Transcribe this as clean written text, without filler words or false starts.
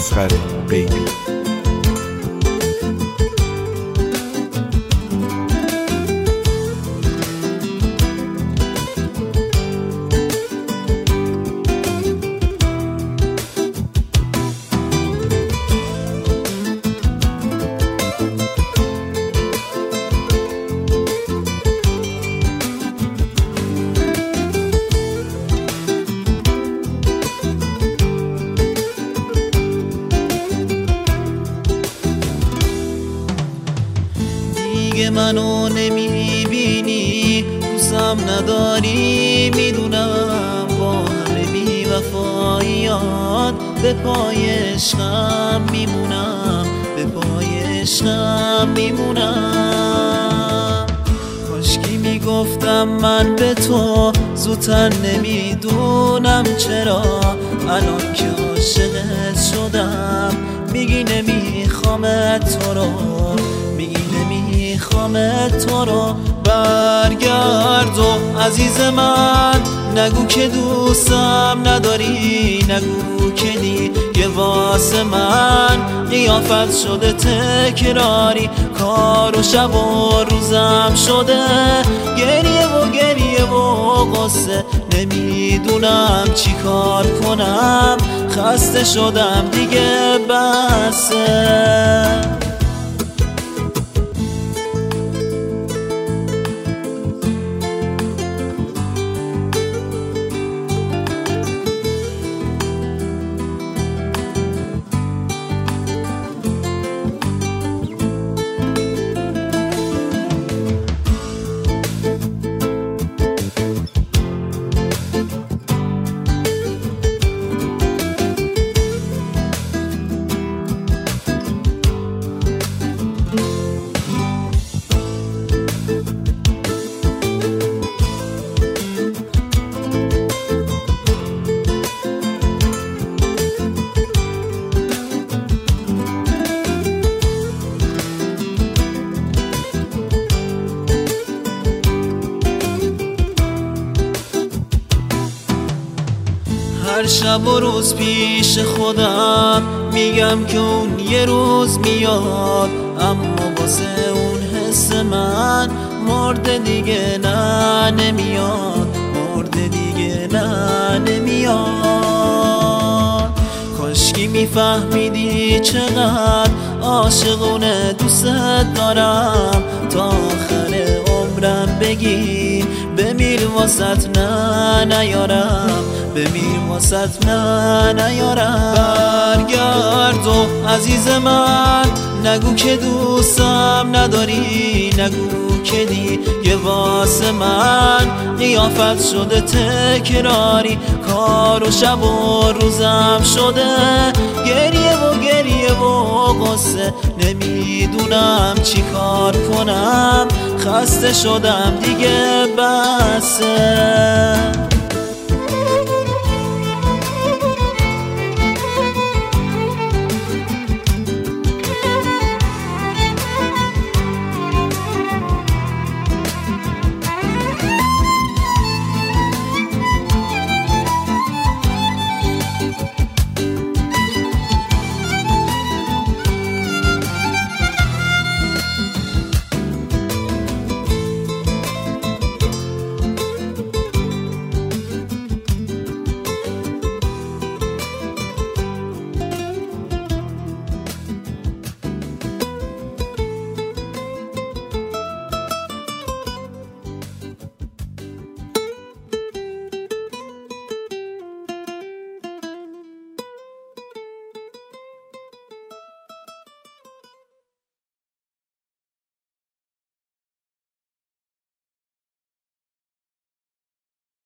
اصغر غیبی. دیگه منو نمیبینی، دوستم نداری، میدونم با همه بی‌وفاییات به پای عشقم میمونم، به پای عشقم میمونم. کاشکی میگفتم من به تو زودتر، نمیدونم چرا الان که عاشقت شدم میگی نمیخوامت تو رو، میگی نمیخوامت تو رو. برگرد و عزیز من نگو که دوستم نداری، نگو که دیگه واسه من قیافت شده تکراری، کار و شب و روزم شده گریه و قصه، نمیدونم چی کار کنم، خسته شدم دیگه بسه. هر شب و روز پیش خودم میگم که اون یه روز میاد، اما واسه اون حس من مرده دیگه نه نمیاد، مرده دیگه نه نمیاد. کاشکی میفهمیدی چقدر عاشقونه دوست دارم، تا آخر عمرم بگی بمیر واسط نه نیارم، بمیر واسط نه نیارم. برگرد و عزیز من نگو که دوستم نداری، نگو که دیگه واسه من قیافت شده تکراری، کار و شب و روزم شده گریه و قصه، نمیدونم چی کار کنم، خسته شدم دیگه بسه.